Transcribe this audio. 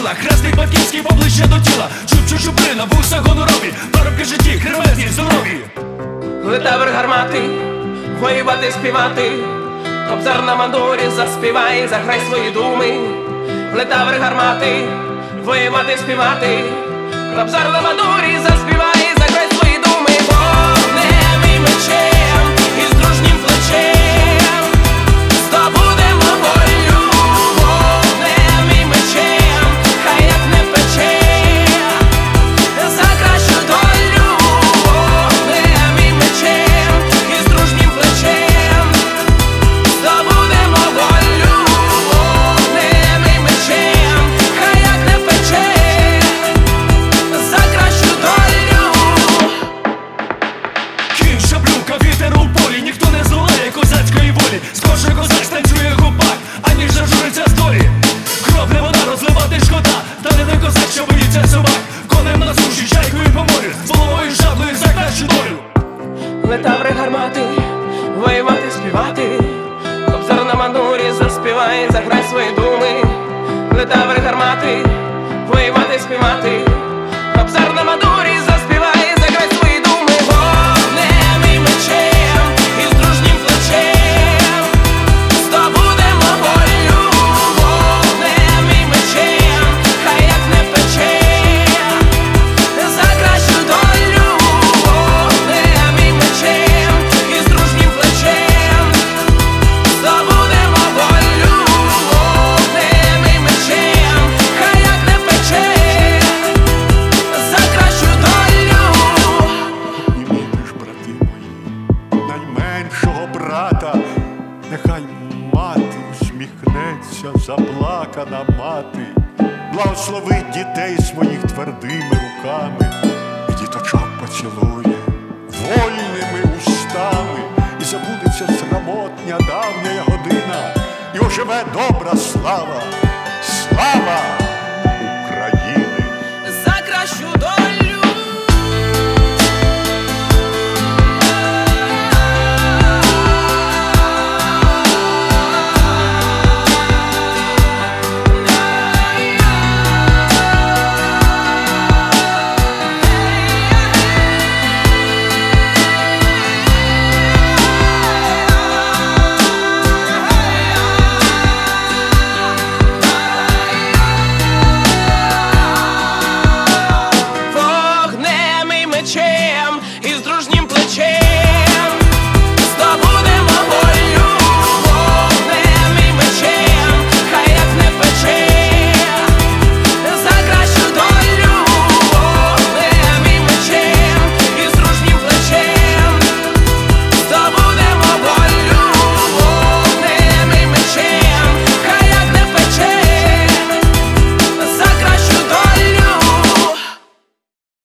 сила, хрестик батьківський поближче до тіла. Чуб-чуб-чубрина, вуса гонорові, парубки житті, кремезні, здорові. Летавр гармати, воювати, співати, кобзар на мандурі заспівай, заграй свої думи. Летавр гармати, воювати, співати, кобзар на мандурі заспівай, заграй свої думи. Вогнем і мечем, і з дружнім плечем здобудемо волю. Вогнем і мечем, хай як не пече, за кращу долю. Вогнем і мечем, і з дружнім плечем здобудемо волю. Вогнем і мечем, хай як не пече, за кращу долю. Кінь, шаблюка, вітер у полі, ніхто не здолає козацької волі. Скорше козак станцює гупак, аніж зажуриться з долі. Кров не вода, розливати шкода, та не той козак, що боїться собак. Конем на суші, чайкою по морю, з головою жаблою за кращу долю. Летаври гармати, воювати, співати, кобзар на мандурі заспівай, заграй свої думи. Летаври гармати, воювати, співати, кобзар на мандурі заспівай, заграй свої думи. Вогнем і мечем, і з дружнім плечем здобудемо волю. Вогнем і мечем, хай як не пече, за кращу долю. Вогнем і мечем, і з дружнім плечем здобудемо волю. Вогнем і мечем, хай як не пече, за кращу долю. Обніміть ж, брати мої, найменшого брата, нехай мати усміхнеться, заплакана мати, благословить дітей своїх твердими руками, і діточок поцілує вольними устами, і забудеться срамотня давня година, і оживе добра слава.